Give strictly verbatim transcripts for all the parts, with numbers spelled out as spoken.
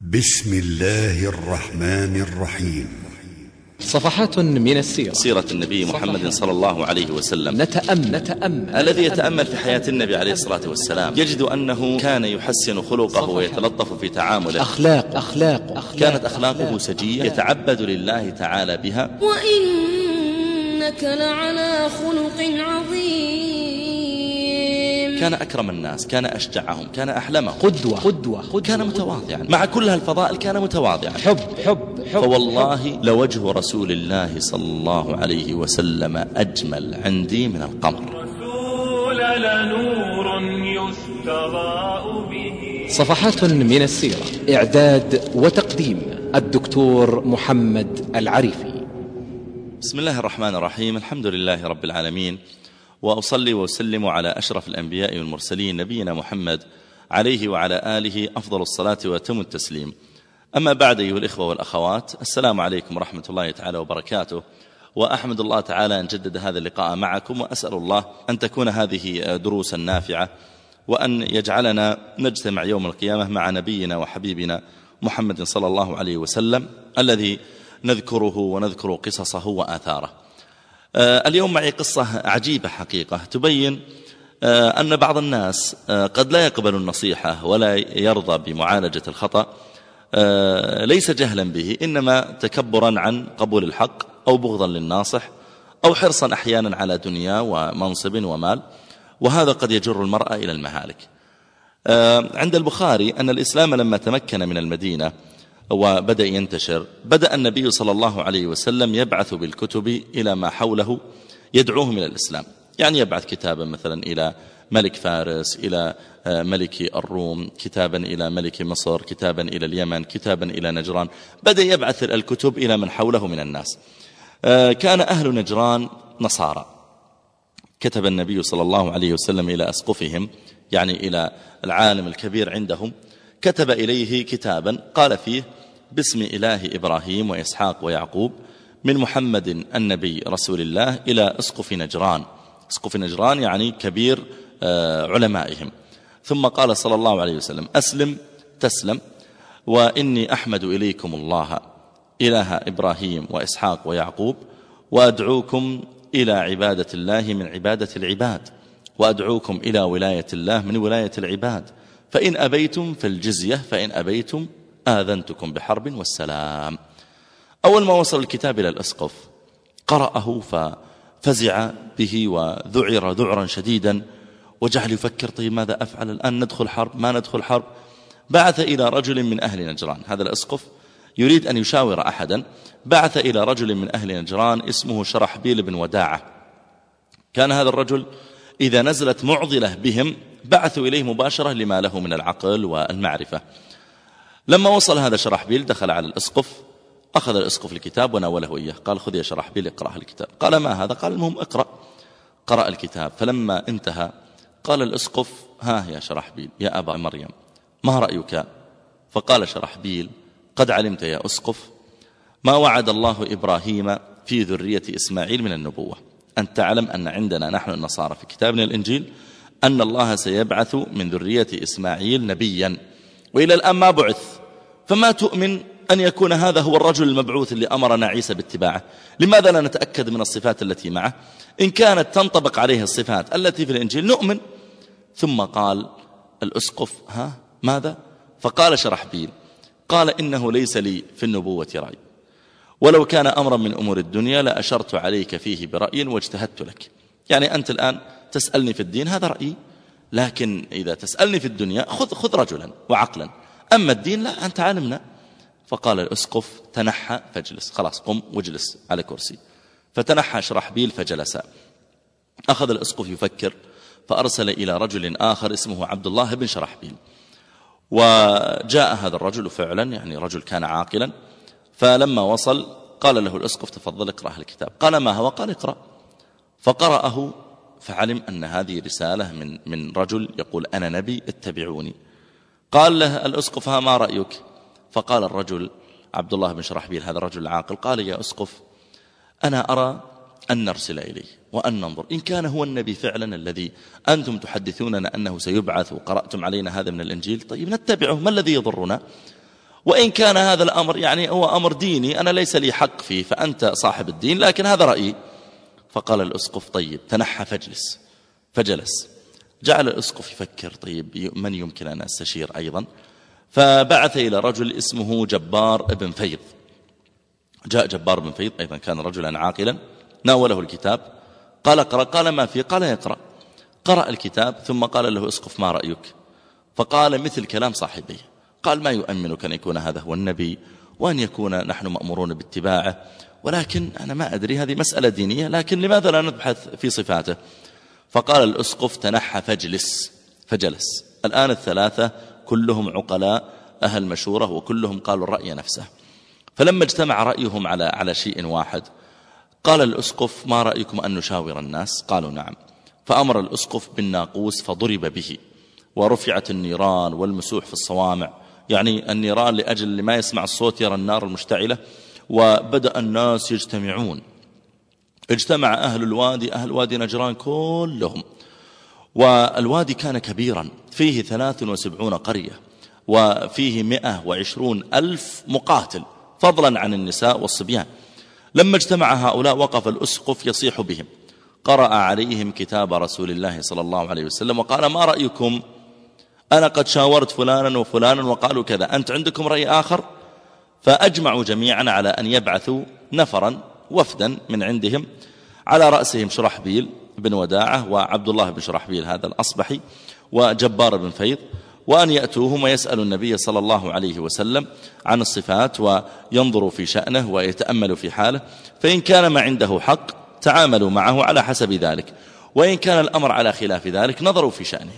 بسم الله الرحمن الرحيم. صفحات من السيرة. سيرة النبي محمد صلى الله عليه وسلم. نتأمل, نتأمل الذي يتأمل في حياة النبي عليه الصلاة والسلام يجد أنه كان يحسن خلقه ويتلطف في تعامله. أخلاق أخلاق, أخلاق كانت أخلاقه سجية يتعبد لله تعالى بها. وإنك لعلى خلق عظيم. كان أكرم الناس، كان أشجعهم، كان أحلمهم، قدوة قدوة, قدوة كان متواضعا. مع كل هالفضائل كان متواضعا. حب حب, حب فوالله حب لوجه رسول الله صلى الله عليه وسلم أجمل عندي من القمر. رسول لنور يستضاء به. صفحات من السيرة. إعداد وتقديم الدكتور محمد العريفي. بسم الله الرحمن الرحيم. الحمد لله رب العالمين، وأصلي وأسلم على أشرف الأنبياء والمرسلين نبينا محمد عليه وعلى آله أفضل الصلاة وأتم التسليم. أما بعد أيها الإخوة والأخوات، السلام عليكم ورحمة الله تعالى وبركاته. وأحمد الله تعالى أن جدد هذا اللقاء معكم، وأسأل الله أن تكون هذه دروسا نافعة، وأن يجعلنا نجتمع يوم القيامة مع نبينا وحبيبنا محمد صلى الله عليه وسلم الذي نذكره ونذكر قصصه وآثاره. اليوم معي قصة عجيبة حقيقة تبين أن بعض الناس قد لا يقبل النصيحة ولا يرضى بمعالجة الخطأ، ليس جهلا به، إنما تكبرا عن قبول الحق أو بغضا للناصح أو حرصا أحيانا على دنيا ومنصب ومال، وهذا قد يجر المرأة إلى المهالك. عند البخاري أن الإسلام لما تمكن من المدينة وبدأ ينتشر، بدأ النبي صلى الله عليه وسلم يبعث بالكتب إلى ما حوله يدعوهم إلى الإسلام. يعني يبعث كتابا مثلا إلى ملك فارس، إلى ملك الروم، كتابا إلى ملك مصر، كتابا إلى اليمن، كتابا إلى نجران. بدأ يبعث الكتب إلى من حوله من الناس. كان أهل نجران نصارى. كتب النبي صلى الله عليه وسلم إلى أسقفهم، يعني إلى العالم الكبير عندهم، كتب إليه كتابا قال فيه: باسم إله إبراهيم وإسحاق ويعقوب من محمد النبي رسول الله إلى أسقف نجران. أسقف نجران يعني كبير علمائهم. ثم قال صلى الله عليه وسلم: أسلم تسلم، وإني أحمد إليكم الله إله إبراهيم وإسحاق ويعقوب، وأدعوكم إلى عبادة الله من عبادة العباد، وأدعوكم إلى ولاية الله من ولاية العباد، فإن أبيتم فالجزية، فإن أبيتم آذنتكم بحرب والسلام. أول ما وصل الكتاب إلى الأسقف قرأه ففزع به وذعر ذعرا شديدا، وجعل يفكر: طيب ماذا أفعل الآن؟ ندخل حرب ما ندخل حرب؟ بعث إلى رجل من أهل نجران. هذا الأسقف يريد أن يشاور أحدا، بعث إلى رجل من أهل نجران اسمه شرحبيل بن وداعة. كان هذا الرجل إذا نزلت معضلة بهم بعثوا إليه مباشرة لما له من العقل والمعرفة. لما وصل هذا شرحبيل دخل على الأسقف، أخذ الأسقف الكتاب وناوله إياه، قال: خذ يا شرحبيل اقرأ الكتاب. قال: ما هذا؟ قال: المهم اقرأ. قرأ الكتاب. فلما انتهى قال الأسقف: ها يا شرحبيل يا أبا مريم، ما رأيك؟ فقال شرحبيل: قد علمت يا أسقف ما وعد الله إبراهيم في ذرية إسماعيل من النبوة. أن تعلم أن عندنا نحن النصارى في كتابنا الإنجيل أن الله سيبعث من ذرية إسماعيل نبيا، وإلى الآن ما بعث، فما تؤمن أن يكون هذا هو الرجل المبعوث اللي أمرنا عيسى باتباعه؟ لماذا لا نتأكد من الصفات التي معه؟ إن كانت تنطبق عليه الصفات التي في الإنجيل نؤمن. ثم قال الأسقف: ها ماذا؟ فقال شرحبيل: قال: إنه ليس لي في النبوة رأي، ولو كان أمرا من أمور الدنيا لأشرت عليك فيه برأي واجتهدت لك. يعني أنت الآن تسألني في الدين هذا رأيي، لكن إذا تسألني في الدنيا خذ, خذ رجلا وعقلا، أما الدين لا، أنت عالمنا. فقال الأسقف: تنحى فاجلس، خلاص قم واجلس على كرسي. فتنحى شرحبيل فجلس. أخذ الأسقف يفكر، فأرسل إلى رجل آخر اسمه عبد الله بن شرحبيل، وجاء هذا الرجل فعلا، يعني رجل كان عاقلا. فلما وصل قال له الأسقف: تفضل اقرأ الكتاب. قال: ما هو؟ قال: اقرأ. فقرأه فعلم أن هذه رسالة من من رجل يقول: أنا نبي اتبعوني. قال له الأسقف: ها ما رأيك؟ فقال الرجل عبد الله بن شرحبيل هذا الرجل العاقل، قال: يا أسقف، أنا أرى أن نرسل إليه وأن ننظر إن كان هو النبي فعلا الذي أنتم تحدثوننا أنه سيبعث وقرأتم علينا هذا من الإنجيل، طيب نتبعه، ما الذي يضرنا؟ وإن كان هذا الأمر يعني هو أمر ديني أنا ليس لي حق فيه، فأنت صاحب الدين، لكن هذا رأيي. فقال الأسقف طيب تنحى فاجلس. فجلس. جعل الأسقف يفكر طيب من يمكن أن أستشير أيضا، فبعث إلى رجل اسمه جبار بن فيض. جاء جبار بن فيض أيضا كان رجلا عاقلا، ناوله الكتاب، قال اقرأ، قال ما فيه، قال يقرأ. قرأ الكتاب ثم قال له أسقف ما رأيك؟ فقال مثل كلام صاحبي، قال ما يؤمنك أن يكون هذا هو النبي وأن يكون نحن مأمورون باتباعه، ولكن أنا ما أدري هذه مسألة دينية، لكن لماذا لا نبحث في صفاته؟ فقال الأسقف تنحى فاجلس. فجلس. الآن الثلاثة كلهم عقلاء أهل مشورة وكلهم قالوا الرأي نفسه. فلما اجتمع رأيهم على على شيء واحد قال الأسقف ما رأيكم أن نشاور الناس؟ قالوا نعم. فأمر الأسقف بالناقوس فضرب به، ورفعت النيران والمسوح في الصوامع، يعني النيران لأجل لما يسمع الصوت يرى النار المشتعلة. وبدأ الناس يجتمعون، اجتمع أهل الوادي، أهل وادي نجران كلهم. والوادي كان كبيرا فيه ثلاث وسبعون قرية وفيه مئة وعشرون ألف مقاتل، فضلا عن النساء والصبيان. لما اجتمع هؤلاء وقف الأسقف يصيح بهم، قرأ عليهم كتاب رسول الله صلى الله عليه وسلم وقال ما رأيكم؟ أنا قد شاورت فلانا وفلانا وقالوا كذا، أنت عندكم رأي آخر؟ فأجمعوا جميعا على أن يبعثوا نفرا وفدا من عندهم، على رأسهم شرحبيل بن وداعة وعبد الله بن شرحبيل هذا الأصبحي وجبار بن فيض، وأن يأتوهم ويسألوا النبي صلى الله عليه وسلم عن الصفات وينظروا في شأنه ويتأملوا في حاله، فإن كان ما عنده حق تعاملوا معه على حسب ذلك، وإن كان الأمر على خلاف ذلك نظروا في شأنهم.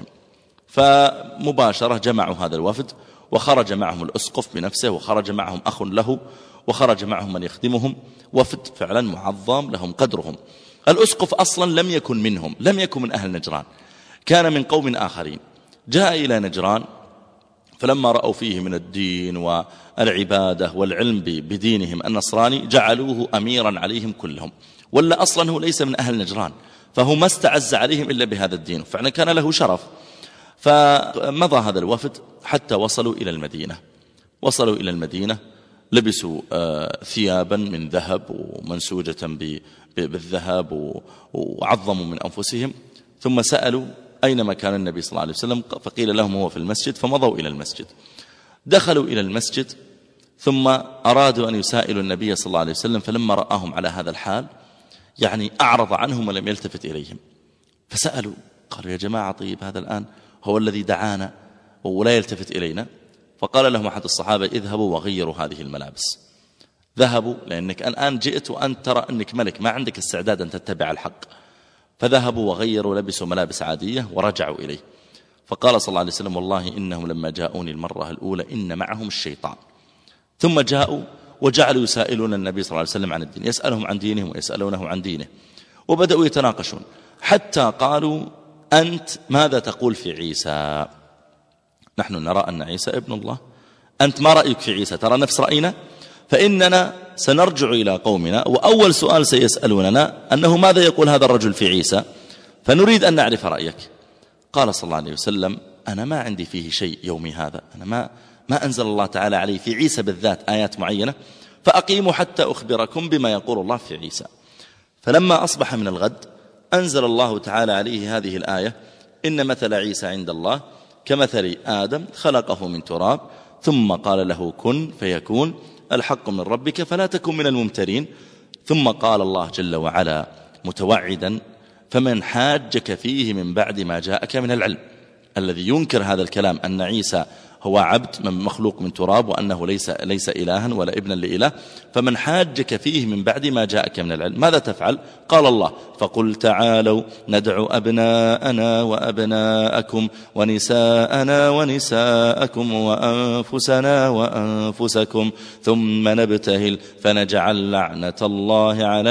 فمباشرة جمعوا هذا الوفد، وخرج معهم الأسقف بنفسه، وخرج معهم أخ له، وخرج معهم من يخدمهم، وفد فعلا معظم لهم قدرهم. الأسقف أصلا لم يكن منهم، لم يكن من أهل نجران، كان من قوم آخرين. جاء إلى نجران فلما رأوا فيه من الدين والعبادة والعلم بدينهم النصراني جعلوه أميرا عليهم كلهم، ولا أصلا هو ليس من أهل نجران، فهو ما استعز عليهم إلا بهذا الدين، فعلا كان له شرف. فمضى هذا الوفد حتى وصلوا إلى المدينة. وصلوا إلى المدينة لبسوا ثيابا من ذهب ومنسوجة بالذهب وعظموا من أنفسهم، ثم سألوا أين مكان النبي صلى الله عليه وسلم؟ فقيل لهم هو في المسجد، فمضوا إلى المسجد. دخلوا إلى المسجد ثم أرادوا أن يسائلوا النبي صلى الله عليه وسلم، فلما رآهم على هذا الحال يعني أعرض عنهم ولم يلتفت إليهم. فسألوا قالوا يا جماعة طيب هذا الآن هو الذي دعانا ولا يلتفت إلينا؟ فقال لهم أحد الصحابة اذهبوا وغيروا هذه الملابس. ذهبوا لأنك الآن جئت وأنت ترى أنك ملك ما عندك استعداد أن تتبع الحق، فذهبوا وغيروا لبسوا ملابس عادية ورجعوا إليه. فقال صلى الله عليه وسلم والله إنهم لما جاءوني المرة الأولى إن معهم الشيطان، ثم جاءوا وجعلوا يسائلون النبي صلى الله عليه وسلم عن الدين، يسألهم عن دينهم ويسألونه عن دينه، وبدأوا يتناقشون حتى قالوا أنت ماذا تقول في عيسى؟ نحن نرى أن عيسى ابن الله، أنت ما رأيك في عيسى؟ ترى نفس رأينا؟ فإننا سنرجع إلى قومنا وأول سؤال سيسألوننا أنه ماذا يقول هذا الرجل في عيسى، فنريد أن نعرف رأيك. قال صلى الله عليه وسلم أنا ما عندي فيه شيء يومي هذا، أنا ما, ما أنزل الله تعالى عليه في عيسى بالذات آيات معينة، فأقيموا حتى أخبركم بما يقول الله في عيسى. فلما أصبح من الغد أنزل الله تعالى عليه هذه الآية إن مثل عيسى عند الله كمثل آدم خلقه من تراب ثم قال له كن فيكون الحق من ربك فلا تكن من الممترين. ثم قال الله جل وعلا متوعدا فمن حاجك فيه من بعد ما جاءك من العلم، الذي ينكر هذا الكلام أن عيسى هو عبد من مخلوق من تراب وأنه ليس, ليس إلها ولا ابنا لإله، فمن حاجك فيه من بعد ما جاءك من العلم ماذا تفعل؟ قال الله فقل تعالوا ندعو أبناءنا وأبناءكم ونساءنا ونساءكم وأنفسنا وأنفسكم ثم نبتهل فنجعل لعنة الله على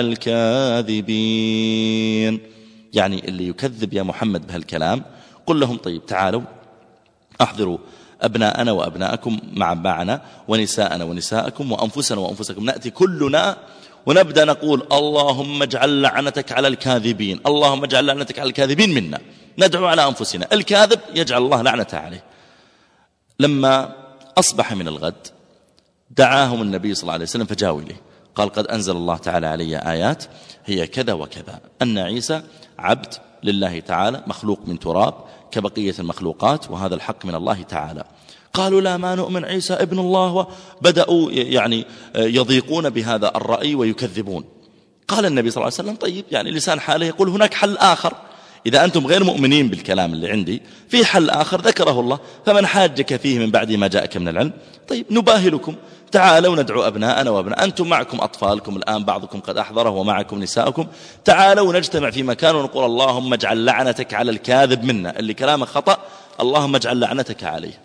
الكاذبين. يعني اللي يكذب يا محمد بهالكلام قل لهم طيب تعالوا أحضروا أبناءنا وأبناءكم مع معنا ونساءنا ونساءكم وأنفسنا وأنفسكم، نأتي كلنا ونبدأ نقول اللهم اجعل لعنتك على الكاذبين، اللهم اجعل لعنتك على الكاذبين منا، ندعو على أنفسنا، الكاذب يجعل الله لعنته عليه. لما أصبح من الغد دعاهم النبي صلى الله عليه وسلم فجاءوا إليه، قال قد أنزل الله تعالى علي آيات هي كذا وكذا، أن عيسى عبد لله تعالى مخلوق من تراب كبقية المخلوقات، وهذا الحق من الله تعالى. قالوا لا ما نؤمن عيسى ابن الله، وبدأوا يعني يضيقون بهذا الرأي ويكذبون. قال النبي صلى الله عليه وسلم طيب، يعني لسان حاله يقول هناك حل آخر، إذا أنتم غير مؤمنين بالكلام اللي عندي في حل آخر ذكره الله، فمن حاجك فيه من بعد ما جاءك من العلم طيب نباهلكم، تعالوا ندعو أبناءنا وابناء، أنتم معكم أطفالكم الآن بعضكم قد أحضره ومعكم نساءكم، تعالوا نجتمع في مكان ونقول اللهم اجعل لعنتك على الكاذب منا، اللي كلامه خطأ اللهم اجعل لعنتك عليه.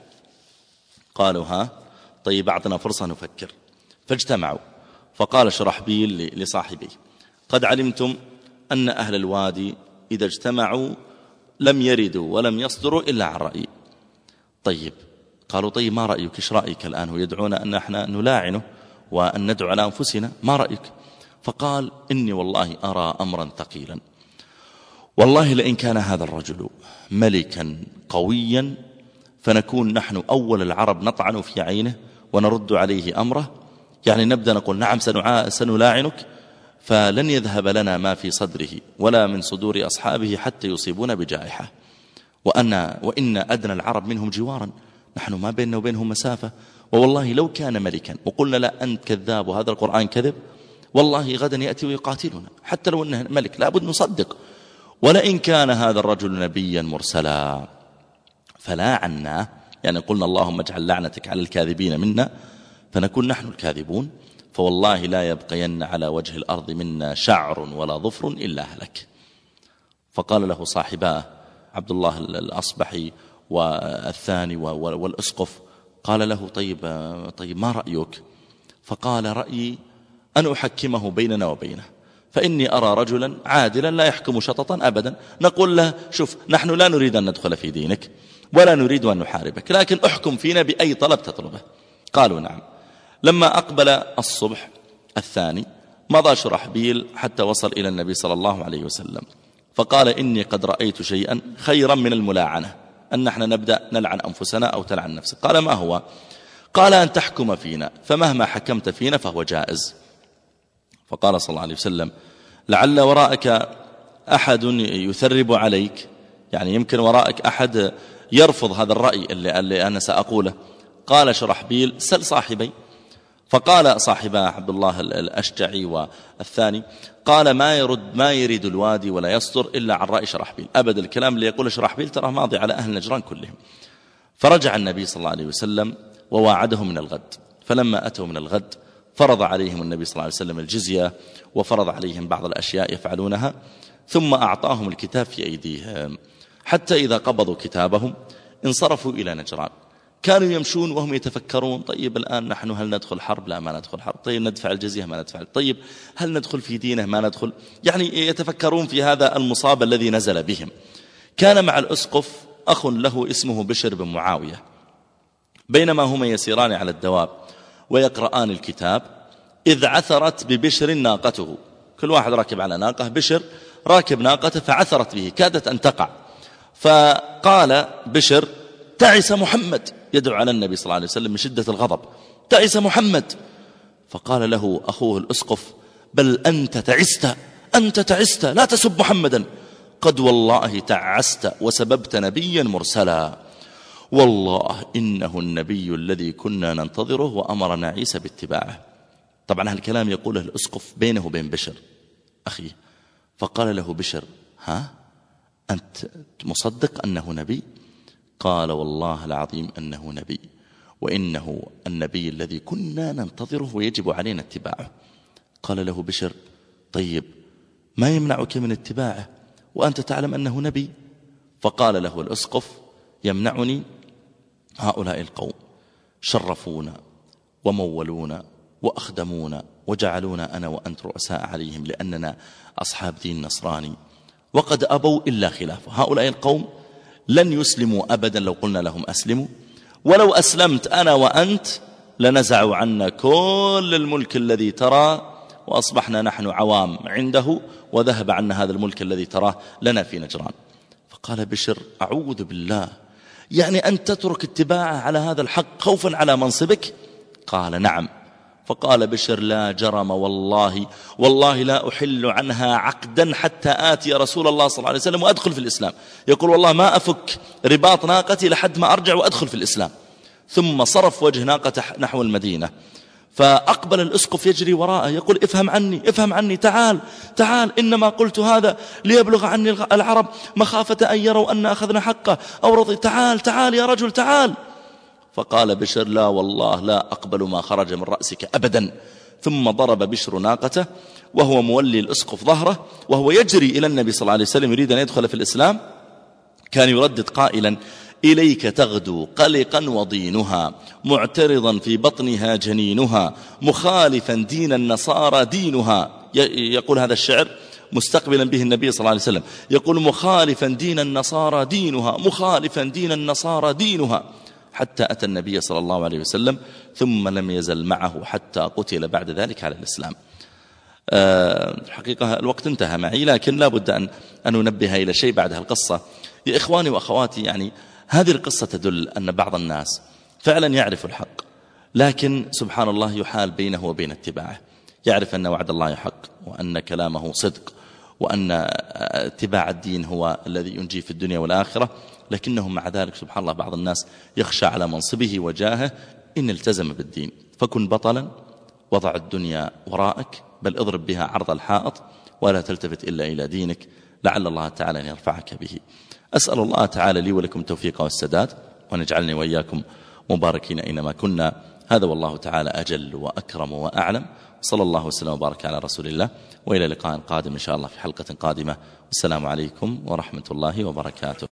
قالوا ها طيب أعطنا فرصة نفكر. فاجتمعوا، فقال شرحبيل لصاحبيه قد علمتم أن أهل الوادي إذا اجتمعوا لم يردوا ولم يصدروا إلا عن رأي. طيب قالوا طيب ما رأيك، إيش رأيك الآن؟ هو يدعونا أن احنا نلاعنه وأن ندعو على أنفسنا، ما رأيك؟ فقال إني والله أرى أمرا ثقيلا، والله لئن كان هذا الرجل ملكا قويا فنكون نحن أول العرب نطعن في عينه ونرد عليه أمره، يعني نبدأ نقول نعم سنلاعنك، فلن يذهب لنا ما في صدره ولا من صدور أصحابه حتى يصيبون بجائحة، وأن وإن أدنى العرب منهم جوارا، نحن ما بيننا وبينهم مسافة، ووالله لو كان ملكا وقلنا لا أنت كذاب وهذا القرآن كذب والله غدا يأتي ويقاتلنا، حتى لو أنه ملك لابد نصدق، ولئن كان هذا الرجل نبيا مرسلا فلا عنا، يعني قلنا اللهم اجعل لعنتك على الكاذبين منا فنكون نحن الكاذبون، فوالله لا يبقين على وجه الأرض منا شعر ولا ظفر إلا هلك. فقال له صاحباه عبد الله الأصبحي والثاني والأسقف، قال له طيب, طيب ما رأيك؟ فقال رأيي أن أحكمه بيننا وبينه، فإني أرى رجلا عادلا لا يحكم شططا أبدا، نقول له شوف نحن لا نريد أن ندخل في دينك ولا نريد أن نحاربك، لكن أحكم فينا بأي طلب تطلبه. قالوا نعم. لما أقبل الصبح الثاني مضى شرحبيل حتى وصل إلى النبي صلى الله عليه وسلم، فقال إني قد رأيت شيئا خيرا من الملاعنة، أن نحن نبدأ نلعن أنفسنا أو تلعن نفسك. قال ما هو؟ قال أن تحكم فينا، فمهما حكمت فينا فهو جائز. فقال صلى الله عليه وسلم لعل وراءك أحد يثرب عليك، يعني يمكن وراءك أحد يرفض هذا الرأي اللي, اللي أنا سأقوله. قال شرحبيل سل صاحبي. فقال صاحبا عبد الله الأشجعي والثاني قال ما يرد ما يريد الوادي ولا يصدر إلا عن رأي شرحبيل، أبد الكلام اللي يقول شرحبيل ترى ماضي على أهل نجران كلهم. فرجع النبي صلى الله عليه وسلم وواعدهم من الغد، فلما أتوا من الغد فرض عليهم النبي صلى الله عليه وسلم الجزية وفرض عليهم بعض الأشياء يفعلونها، ثم أعطاهم الكتاب في أيديهم، حتى إذا قبضوا كتابهم انصرفوا إلى نجران. كانوا يمشون وهم يتفكرون طيب الآن نحن هل ندخل حرب؟ لا ما ندخل حرب. طيب ندفع الجزية؟ ما ندفع. طيب هل ندخل في دينه؟ ما ندخل. يعني يتفكرون في هذا المصاب الذي نزل بهم. كان مع الأسقف أخ له اسمه بشر بن معاوية، بينما هما يسيران على الدواب ويقرآن الكتاب إذ عثرت ببشر ناقته، كل واحد راكب على ناقة، بشر راكب ناقته فعثرت به كادت أن تقع، فقال بشر تعس محمد، يدعو على النبي صلى الله عليه وسلم من شدة الغضب، تعس محمد. فقال له أخوه الأسقف بل أنت تعست، أنت تعست لا تسب محمدا، قد والله تعست وسببت نبيا مرسلا، والله إنه النبي الذي كنا ننتظره وأمرنا عيسى باتباعه. طبعا هالكلام يقوله الأسقف بينه وبين بشر أخيه. فقال له بشر ها أنت مصدق أنه نبي؟ قال والله العظيم أنه نبي، وإنه النبي الذي كنا ننتظره ويجب علينا اتباعه. قال له بشر طيب ما يمنعك من اتباعه وأنت تعلم أنه نبي؟ فقال له الأسقف يمنعني هؤلاء القوم، شرفونا ومولونا وأخدمونا وجعلونا أنا وأنت رؤساء عليهم لأننا أصحاب دين نصراني، وقد أبوا إلا خلافه. هؤلاء القوم لن يسلموا أبدا لو قلنا لهم أسلموا، ولو أسلمت أنا وأنت لنزعوا عنا كل الملك الذي ترى وأصبحنا نحن عوام عنده، وذهب عنا هذا الملك الذي تراه لنا في نجران. فقال بشر أعوذ بالله، يعني أن تترك اتباعه على هذا الحق خوفا على منصبك؟ قال نعم. فقال بشر لا جرم والله والله لا أحل عنها عقدا حتى آتي رسول الله صلى الله عليه وسلم وأدخل في الإسلام. يقول والله ما أفك رباط ناقتي لحد ما أرجع وأدخل في الإسلام. ثم صرف وجه ناقته نحو المدينة، فأقبل الأسقف يجري وراءه يقول افهم عني افهم عني تعال تعال، إنما قلت هذا ليبلغ عني العرب مخافة أن يروا أن أخذنا حقه أو رضي، تعال تعال يا رجل تعال. فقال بشر لا والله لا أقبل ما خرج من رأسك أبدا. ثم ضرب بشر ناقته وهو مولي الأسقف ظهره وهو يجري إلى النبي صلى الله عليه وسلم يريد أن يدخل في الإسلام. كان يردد قائلا إليك تغدو قلقا وضينها معترضا في بطنها جنينها مخالفا دين النصارى دينها. يقول هذا الشعر مستقبلا به النبي صلى الله عليه وسلم، يقول مخالفا دين النصارى دينها مخالفا دين النصارى دينها، حتى أتى النبي صلى الله عليه وسلم ثم لم يزل معه حتى قتل بعد ذلك على الإسلام. الحقيقة الوقت انتهى معي، لكن لا بد أن أن ننبه إلى شيء بعد هالقصة. يا إخواني وأخواتي، يعني هذه القصة تدل أن بعض الناس فعلا يعرف الحق، لكن سبحان الله يحال بينه وبين اتباعه. يعرف أن وعد الله حق وأن كلامه صدق وأن اتباع الدين هو الذي ينجي في الدنيا والآخرة، لكنه مع ذلك سبحان الله بعض الناس يخشى على منصبه وجاهه إن التزم بالدين. فكن بطلا وضع الدنيا وراءك، بل اضرب بها عرض الحائط ولا تلتفت إلا إلى دينك، لعل الله تعالى أن يرفعك به. أسأل الله تعالى لي ولكم التوفيق والسداد، وأن يجعلني وإياكم مباركين أينما كنا. هذا والله تعالى أجل وأكرم وأعلم. صلى الله وسلم وبارك على رسول الله، وإلى لقاء قادم إن شاء الله في حلقة قادمة. والسلام عليكم ورحمة الله وبركاته.